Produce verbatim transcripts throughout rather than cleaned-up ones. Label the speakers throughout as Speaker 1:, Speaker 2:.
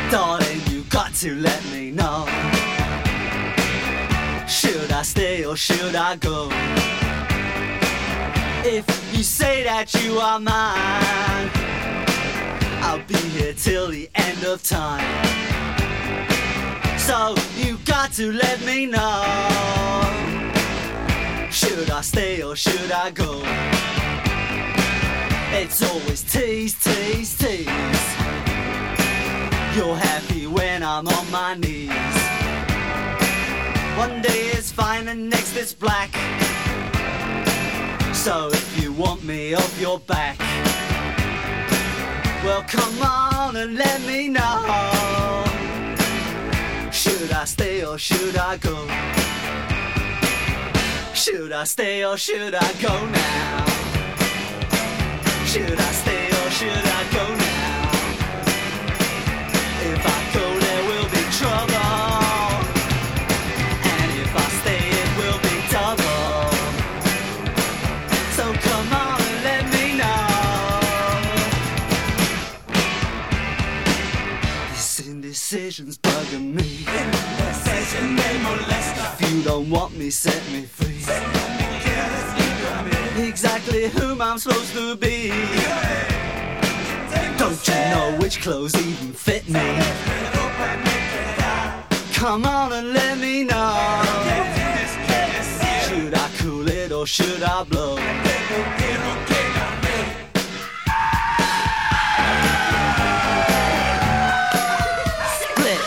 Speaker 1: Darling, you got to let me know. Should I stay or should I go? If you say that you are mine, I'll be here till the end of time. So you got to let me know. Should I stay or should I go? It's always tease, tease, tease. You're happy when I'm on my knees. One day it's fine and next it's black. So if you want me off your back, well come on and let me know. Should I stay or should I go? Should I stay or should I go now? Should I stay or should I go now? If I go there will be trouble, and if I stay it will be double. So come on and let me know. This indecision's bugging me. Indecision may molest. If you don't want me, set me free. Exactly whom I'm supposed to be. Don't you know which clothes even fit me? Come on and let me know. Should I cool it or should I blow? Split.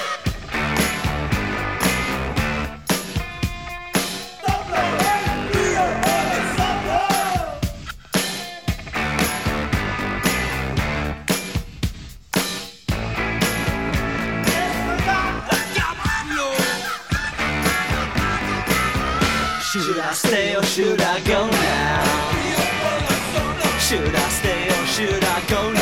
Speaker 1: Should I stay or should I go now? Should I stay or should I go now?